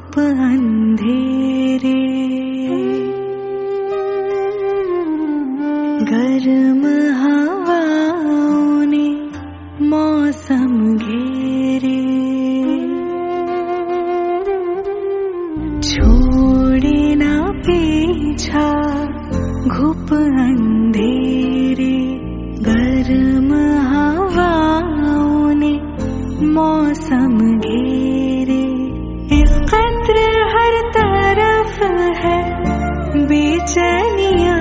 धूप अंधेरे, गर्म हवाओं ने मौसम घेरे, छोड़े ना पीछा घुप अंधेरे, गर्म हवाओं ने मौसम घेरे। इस कद्र हर तरफ है बेचैनियाँ,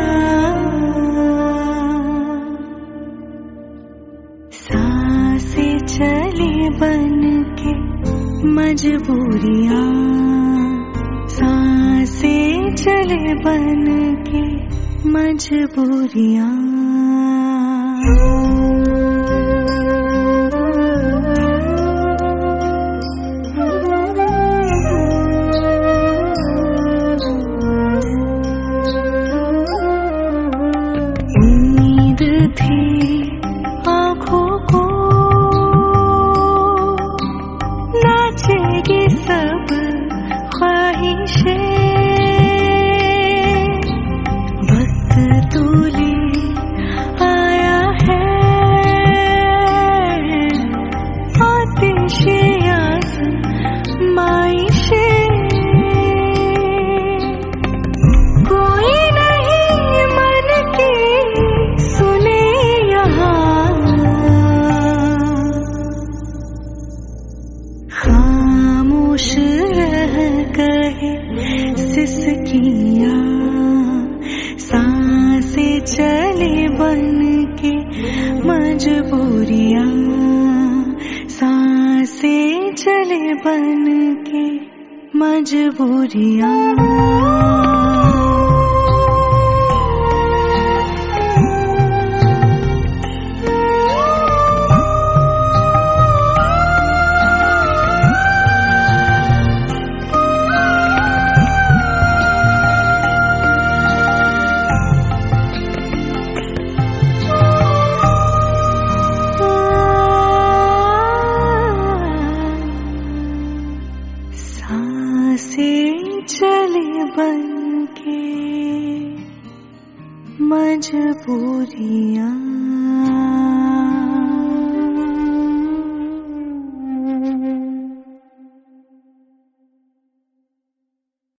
सांसें चले बन के मजबूरियाँ, सांसें चले बन के मजबूरियाँ। उम्मीद थी आँखों को नाचेगी सब ख्वाहिशें, वक्त तूले आया है आतिशे आज़माइशें। कोई नहीं मन की सुने यहाँ, खामोश रह गए सिसकियाँ, सांसें चले बन के मजबूरियाँ, सांसें चले बन के मजबूरियाँ। सांसें चले बन के मजबूरियाँ।